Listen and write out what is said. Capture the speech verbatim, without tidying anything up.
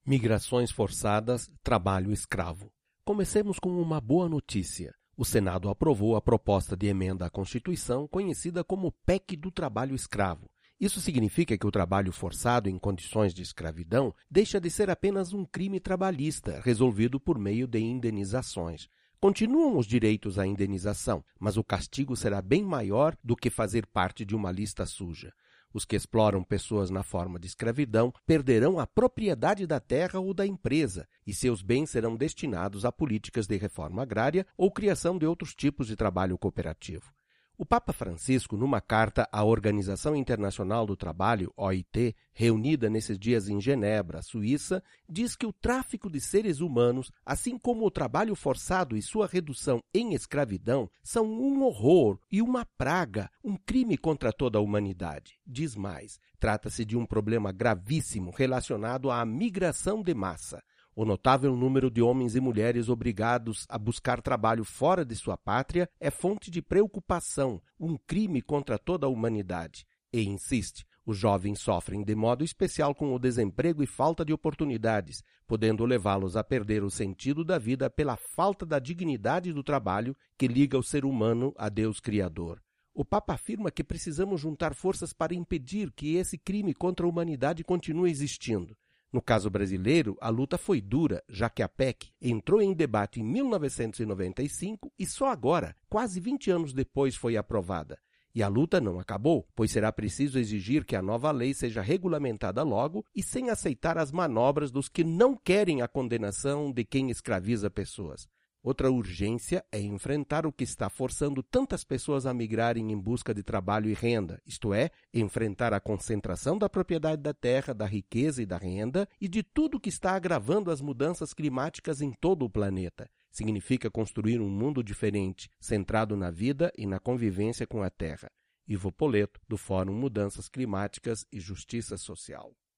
Migrações forçadas, trabalho escravo. Comecemos com uma boa notícia. O Senado aprovou a proposta de emenda à Constituição conhecida como P E C do trabalho escravo. Isso significa que o trabalho forçado em condições de escravidão deixa de ser apenas um crime trabalhista resolvido por meio de indenizações. Continuam os direitos à indenização, mas o castigo será bem maior do que fazer parte de uma lista suja. Os que exploram pessoas na forma de escravidão perderão a propriedade da terra ou da empresa e seus bens serão destinados a políticas de reforma agrária ou criação de outros tipos de trabalho cooperativo. O Papa Francisco, numa carta à Organização Internacional do Trabalho, O I T, reunida nesses dias em Genebra, Suíça, diz que o tráfico de seres humanos, assim como o trabalho forçado e sua redução em escravidão, são um horror e uma praga, um crime contra toda a humanidade. Diz mais, trata-se de um problema gravíssimo relacionado à migração de massa. O notável número de homens e mulheres obrigados a buscar trabalho fora de sua pátria é fonte de preocupação, um crime contra toda a humanidade. E insiste, os jovens sofrem de modo especial com o desemprego e falta de oportunidades, podendo levá-los a perder o sentido da vida pela falta da dignidade do trabalho que liga o ser humano a Deus Criador. O Papa afirma que precisamos juntar forças para impedir que esse crime contra a humanidade continue existindo. No caso brasileiro, a luta foi dura, já que a P E C entrou em debate em mil novecentos e noventa e cinco e só agora, quase vinte anos depois, foi aprovada. E a luta não acabou, pois será preciso exigir que a nova lei seja regulamentada logo e sem aceitar as manobras dos que não querem a condenação de quem escraviza pessoas. Outra urgência é enfrentar o que está forçando tantas pessoas a migrarem em busca de trabalho e renda, isto é, enfrentar a concentração da propriedade da terra, da riqueza e da renda e de tudo que está agravando as mudanças climáticas em todo o planeta. Significa construir um mundo diferente, centrado na vida e na convivência com a terra. Ivo Poleto, do Fórum Mudanças Climáticas e Justiça Social.